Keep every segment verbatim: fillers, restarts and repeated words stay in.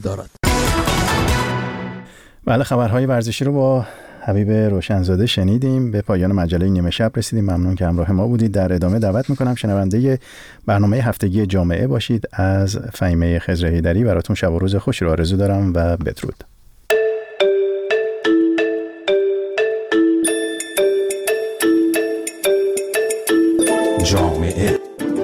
دارد. بله، خبرهای ورزشی رو با حبیب روشنزاده شنیدیم. به پایان مجله نیمه شب رسیدیم. ممنون که همراه ما بودید. در ادامه دعوت میکنم شنونده برنامه هفتگی جامعه باشید. از فهیمه خضرهیدری براتون شب و روز خوش رو آرزو دارم و بدرود. جامعه.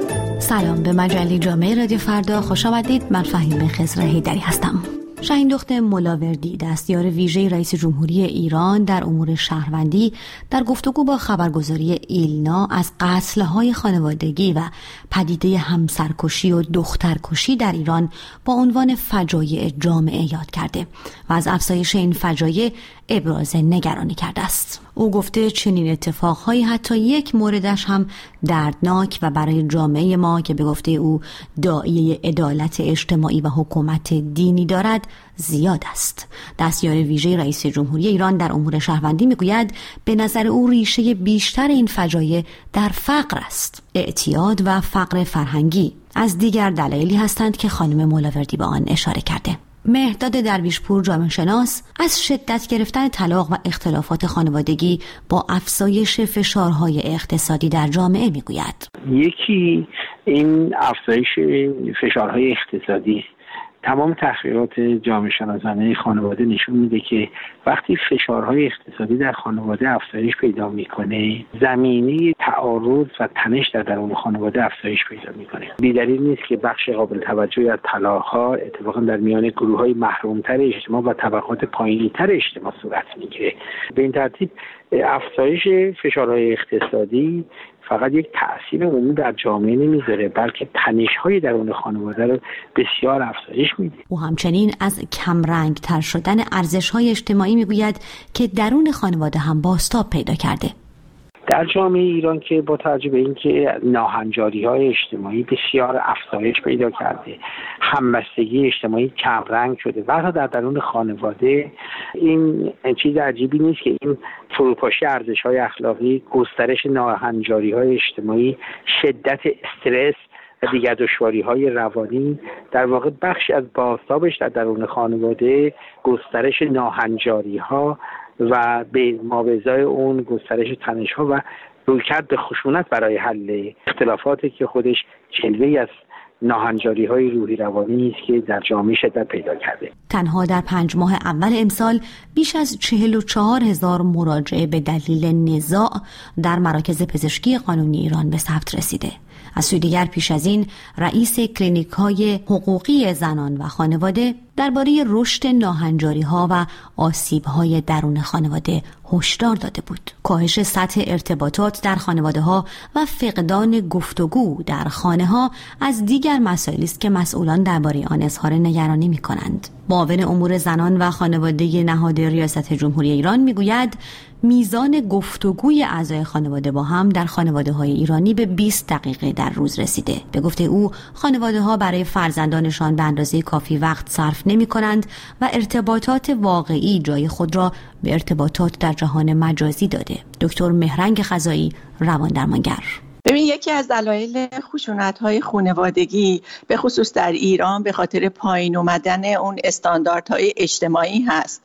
سلام، به مجله جامعه رادیو فردا خوش آمدید. من فهیمه خضرهیدری هستم. شاهین دخت ملاوردی، دستیار ویژه رئیس جمهوری ایران در امور شهروندی، در گفتگو با خبرگزاری ایلنا از قتل‌های خانوادگی و پدیده همسرکشی و دخترکشی در ایران با عنوان فجایع جامعه یاد کرده و از افزایش این فجایع ابراز نگرانی کرده است. او گفته چنین اتفاقهایی حتی یک موردش هم دردناک و برای جامعه ما که به گفته او داعیه عدالت اجتماعی و حکومت دینی دارد زیاد است. دستیار ویژه رئیس جمهوری ایران در امور شهروندی میگوید به نظر او ریشه بیشتر این فجایع در فقر است. اعتیاد و فقر فرهنگی از دیگر دلایلی هستند که خانم ملاوردی به آن اشاره کرده. مهرداد درویشپور، جامعه شناس، از شدت گرفتن طلاق و اختلافات خانوادگی با افزایش فشارهای اقتصادی در جامعه میگوید. یکی این افزایش فشارهای اقتصادی. تمام تحقیقات جامعه شناسانه خانواده نشون میده که وقتی فشارهای اقتصادی در خانواده افزایش پیدا میکنه، زمینه تعارض و تنش در درون خانواده افزایش پیدا میکنه. بی‌دلیل نیست که بخش قابل توجهی از طلاق‌ها اتفاقا در میان گروه‌های محروم‌تر اجتماع و طبقات پایین‌تر اجتماع صورت میگیره. به این ترتیب افزایش فشارهای اقتصادی فقط یک تأثیر عمومی در جامعه نمیذاره، بلکه تنش‌های درون خانواده رو بسیار افزایش میده. او همچنین از کمرنگ تر شدن ارزش‌های اجتماعی میگوید که درون خانواده هم بازتاب پیدا کرده. در جامعه ایران که با توجه به اینکه ناهنجاری‌های اجتماعی بسیار افزایش پیدا کرده، همبستگی اجتماعی کمرنگ شده و حتی در درون خانواده، این چیز عجیبی نیست که این فروپاشی ارزش‌های اخلاقی، گسترش ناهنجاری‌های اجتماعی، شدت استرس و دیگر دشواری‌های روانی در واقع بخشی از بازتابش در درون خانواده گسترش ناهنجاری‌ها و به مابعضای اون گسترش تنش‌ها و رویکرد به خشونت برای حل اختلافاتی که خودش جلوه‌ای از ناهنجاری‌های روحی روانی است که در جامعه شدت پیدا کرده. تنها در پنج ماه اول امسال بیش از چهل و چهار هزار مراجعه به دلیل نزاع در مراکز پزشکی قانونی ایران به ثبت رسیده. از سوی دیگر پیش از این رئیس کلینیک‌های حقوقی زنان و خانواده درباره رشد ناهنجاری‌ها و آسیب‌های درون خانواده هشدار داده بود. کاهش سطح ارتباطات در خانواده‌ها و فقدان گفتگو در خانه‌ها از دیگر مسائلی است که مسئولان درباره آن اظهار نگرانی می‌کنند. معاون امور زنان و خانواده نهاد ریاست جمهوری ایران می‌گوید میزان گفتگوی اعضای خانواده با هم در خانواده‌های ایرانی به بیست دقیقه در روز رسیده. به گفته او خانواده‌ها برای فرزندانشان به اندازه کافی وقت صرف نمی‌کنند و ارتباطات واقعی جای خود را به ارتباطات در جهان مجازی داده. دکتر مهرنگ خزایی، روان‌درمانگر: ببین، یکی از دلایل خشونت‌های خانوادگی به خصوص در ایران به خاطر پایین اومدن اون استانداردهای اجتماعی هست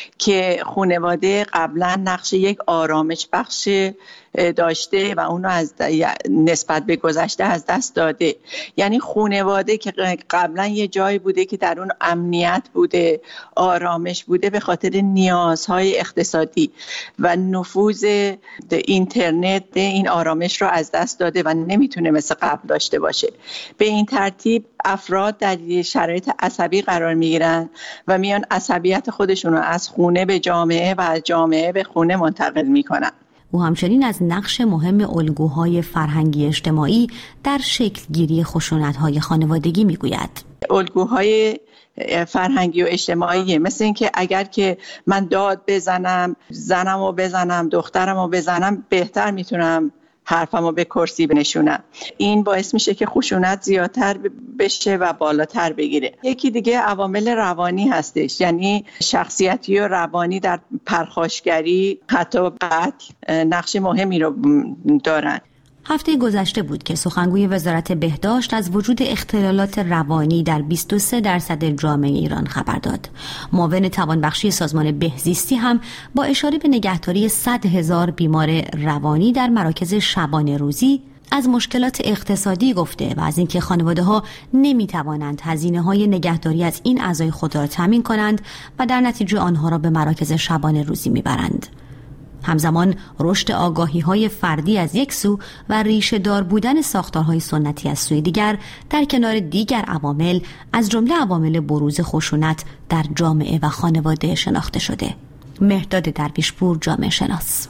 که خانواده قبلا نقش یک آرامش بخش داشته و اونو از نسبت به گذشته از دست داده. یعنی خانواده که قبلا یه جایی بوده که در اون امنیت بوده، آرامش بوده، به خاطر نیازهای اقتصادی و نفوذ اینترنت این آرامش رو از دست داده و نمیتونه مثل قبل داشته باشه. به این ترتیب افراد در شرایط عصبی قرار میگیرن و میان عصبیت خودشون رو از خونه به جامعه و از جامعه به خونه منتقل میکنن. او همچنین از نقش مهم الگوهای فرهنگی اجتماعی در شکل گیری خشونت‌های خانوادگی میگوید. الگوهای فرهنگی و اجتماعی مثل این که اگر که من داد بزنم، زنمو بزنم، دخترمو بزنم، بهتر میتونم حرفمو به کرسی بنشونم. این باعث میشه که خشونت زیادتر بشه و بالاتر بگیره. یکی دیگه عوامل روانی هستش، یعنی شخصیتی و روانی در پرخاشگری، حتی قتل نقش مهمی رو دارن. هفته گذشته بود که سخنگوی وزارت بهداشت از وجود اختلالات روانی در بیست و سه درصد جامعه ایران خبر داد. معاون توانبخشی سازمان بهزیستی هم با اشاره به نگهداری صد هزار بیمار روانی در مراکز شبانه روزی از مشکلات اقتصادی گفته و از اینکه خانواده‌ها نمی‌توانند هزینه‌های نگهداری از این اعضای خود را تامین کنند و در نتیجه آنها را به مراکز شبانه روزی می‌برند. همزمان رشد آگاهی‌های فردی از یک سو و ریشه دار بودن ساختارهای سنتی از سوی دیگر در کنار دیگر عوامل از جمله عوامل بروز خشونت در جامعه و خانواده شناخته شده. مهرداد درویشپور، جامعه شناس: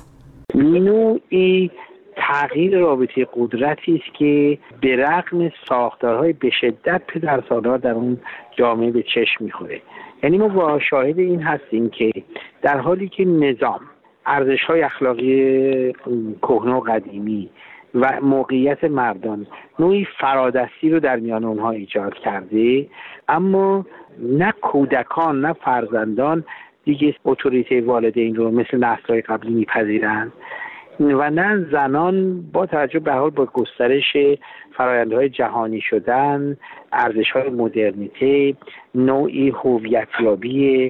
نوعی تغییر رابطه قدرتی است که به رغم ساختارهای به شدت پدرسالار در اون جامعه به چشم می‌خوره. یعنی ما با شاهد این هستیم که در حالی که نظام ارزش‌های اخلاقی کهنه و قدیمی و موقعیت مردان نوعی فرادستی رو در میان اونها ایجاد کرده، اما نه کودکان نه فرزندان دیگه اتوریته والدین رو مثل نسل‌های قبلی میپذیرند و نه زنان با توجه به حال با گسترش فرآیندهای جهانی شدن، ارزش‌های مدرنیته، نوعی هویتیابی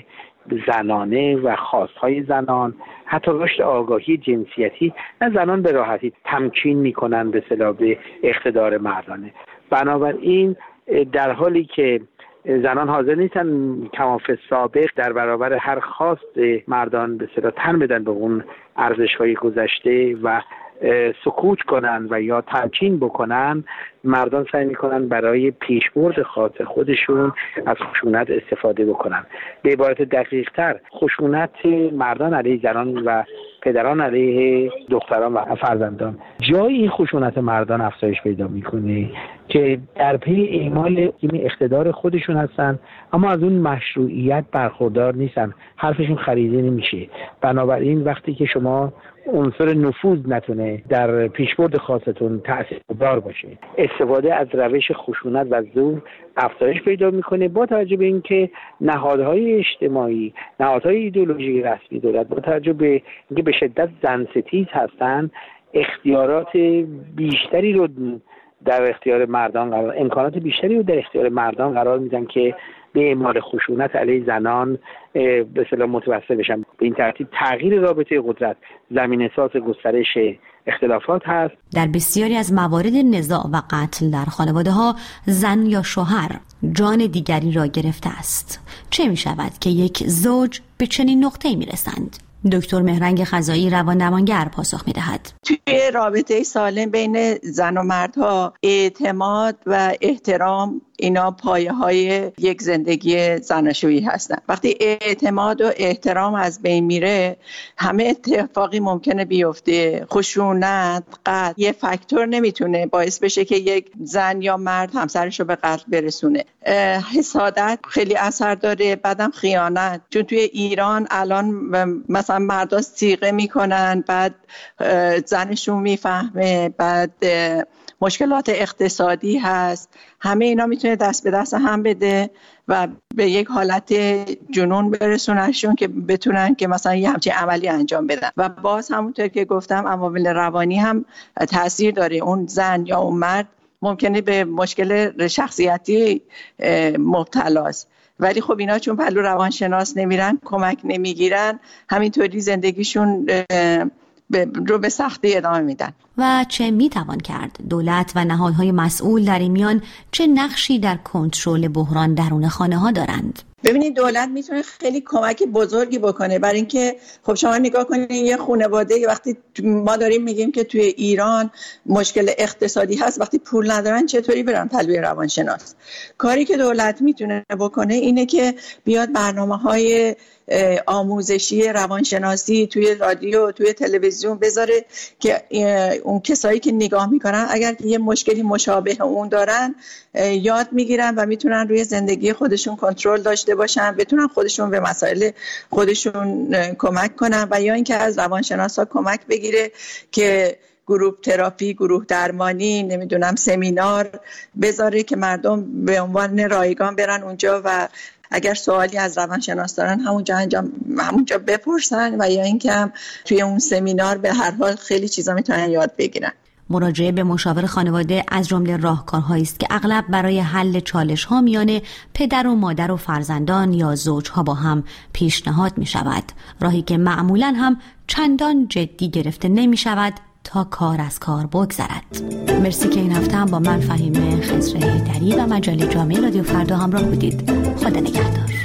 زنانه و خواستهای زنان، حتی رشد آگاهی جنسیتی، نه زنان به راحتی تمکین میکنن به اصطلاح به اقتدار مردانه. بنابراین در حالی که زنان حاضر نیستن کما فی سابق در برابر هر خواست مردان به اصطلاح تن بدن به اون ارزش‌های گذشته و سکوت کنن و یا تمکین بکنن، مردان سعی میکنن برای پیشبرد خاص خودشون از خشونت استفاده بکنن. به عبارت دقیق تر، خشونت مردان علیه زنان و پدران علیه دختران و فرزندان جایی این خشونت مردان افزایش پیدا میکنه که در پی اعمال اقتدار خودشون هستن، اما از اون مشروعیت برخوردار نیستن، حرفشون خریده نمیشه. بنابراین وقتی که شما عنصر نفوذ نتونه در پیشبرد خاصتون تأثیرگذار باشه، استفاده از روش خشونت و زور افزایش پیدا میکنه. با توجه به اینکه نهادهای اجتماعی، نهادهای ایدئولوژی رسمی دولت با توجه به اینکه به شدت زن ستیز هستن، اختیارات بیشتری رو در اختیار مردان قرار امکانات بیشتری رو در اختیار مردان قرار میدن که به اعمال خشونت علیه زنان به اصطلاح متوسل بشن. به این ترتیب تغییر رابطه قدرت زمینه‌ساز گسترش اختلافات هست. در بسیاری از موارد نزاع و قتل در خانواده‌ها زن یا شوهر جان دیگری را گرفته است. چه می شود که یک زوج به چنین نقطه‌ای می رسند؟ دکتر مهرنگ خزایی روان‌درمانگر پاسخ می‌دهد. توی رابطه سالم بین زن و مردها اعتماد و احترام اینا پایه‌های یک زندگی زناشویی هستن. وقتی اعتماد و احترام از بین میره، همه اتفاقی ممکنه بیفته. خشونت، قتل یه فاکتور نمیتونه باعث بشه که یک زن یا مرد همسرش رو به قتل برسونه. حسادت خیلی اثر داره، بعدم خیانت. چون توی ایران الان مثلا مردا صیغه میکنن، بعد زنشون میفهمه، بعد مشکلات اقتصادی هست، همه اینا میتونه دست به دست هم بده و به یک حالت جنون برسونشون که بتونن که مثلا یه همچین عملی انجام بدن. و باز همونطور که گفتم عوامل روانی هم تاثیر داره. اون زن یا اون مرد ممکنه به مشکل شخصیتی مبتلاست، ولی خب اینا چون پلو روانشناس نمیرن، کمک نمیگیرن، همینطوری زندگیشون رو به سختی ادامه میدن. و چه میتوان کرد؟ دولت و نهادهای مسئول در این میان چه نقشی در کنترل بحران درون خانه ها دارند؟ ببینید دولت میتونه خیلی کمک بزرگی بکنه، برای اینکه خب شما نگاه کنید یه خانواده وقتی ما داریم میگیم که توی ایران مشکل اقتصادی هست، وقتی پول ندارن چطوری برن پلوی روانشناس؟ کاری که دولت میتونه بکنه اینه که بیاد برنامه‌های آموزشی روانشناسی توی رادیو، توی تلویزیون بذاره که اون کسایی که نگاه میکنن اگر یه مشکلی مشابه اون دارن یاد میگیرن و میتونن روی زندگی خودشون کنترل داشته باشن، بتونن خودشون به مسائل خودشون کمک کنن، و یا اینکه از روانشناسا کمک بگیره که گروه تراپی، گروه درمانی، نمیدونم سمینار بذاره که مردم به عنوان رایگان برن اونجا و اگر سوالی از روانشناس دارن همونجا انجام همونجا بپرسن، و یا اینکه هم توی اون سمینار به هر حال خیلی چیزا میتونن یاد بگیرن. مراجعه به مشاور خانواده از جمله راهکارهایی است که اغلب برای حل چالش‌ها میان پدر و مادر و فرزندان یا زوجها با هم پیشنهاد می شود. راهی که معمولاً هم چندان جدی گرفته نمی شود تا کار از کار بگذرد. مرسی که این هفته هم با من فهیمه خضر حیدری و مجله جامعه رادیو فردا همراه بودید. خدا نگهدار.